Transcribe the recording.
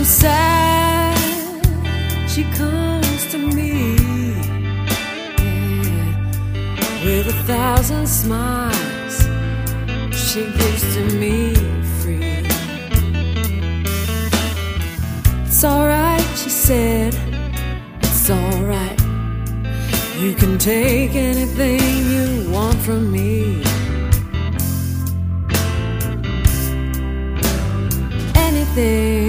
she's sad, she comes to me, yeah, with 1,000 smiles she gives to me free. It's alright, she said, it's alright. You can take anything you want from me. Anything